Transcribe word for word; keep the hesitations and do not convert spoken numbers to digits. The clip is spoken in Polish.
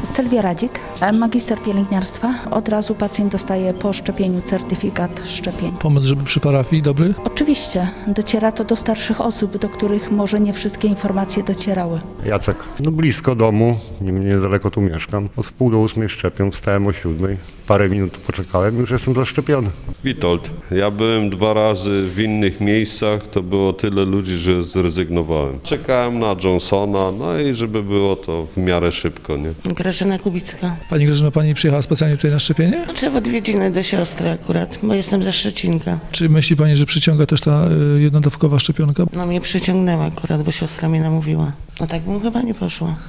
Sylwia Radzik, magister pielęgniarstwa. Od razu pacjent dostaje po szczepieniu certyfikat szczepień. Pomysł, żeby przy parafii dobry? Oczywiście dociera to do starszych osób, do których może nie wszystkie informacje docierały. Jacek. No blisko domu, nie- niedaleko tu mieszkam. Od wpół do ósmej szczepią, wstałem o siódmej. Parę minut poczekałem, już jestem zaszczepiony. Witold. Ja byłem dwa razy w innych miejscach, to było tyle ludzi, że zrezygnowałem. Czekałem na Johnsona, no i żeby było to w miarę szybko, nie? Grażyna Kubicka. Pani Grażyna, pani przyjechała specjalnie tutaj na szczepienie? Czy w odwiedziny do siostry akurat, bo jestem ze Szczecinka. Czy myśli pani, że przyciąga też ta y, jednodawkowa szczepionka? No mnie przyciągnęła akurat, bo siostra mnie namówiła. No tak bym chyba nie poszła.